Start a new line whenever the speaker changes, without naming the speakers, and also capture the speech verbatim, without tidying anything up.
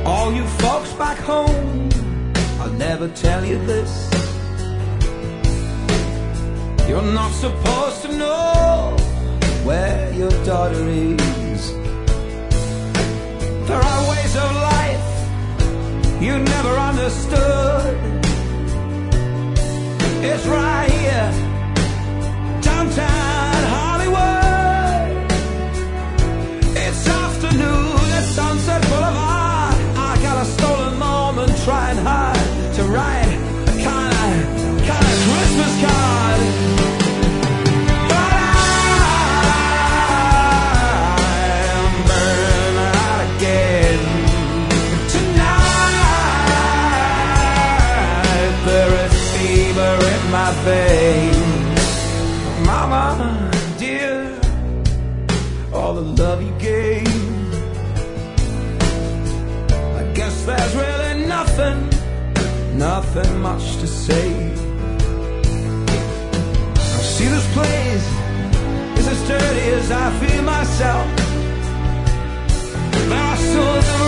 All you folks back home, I'll never tell you this. You're not supposed to know where your daughter is. There are ways of life you never understood. It's right here, downtown Hollywood. It's afternoon at Sunset Boulevard. I got a stolen moment trying hard to write a kind of, kind of Christmas card. But I'm burning out again. Tonight there is fever in my veins. Mama, dear, all the love you gave, I guess there's really nothing, nothing much to say. I see this place is as dirty as I feel myself. There are still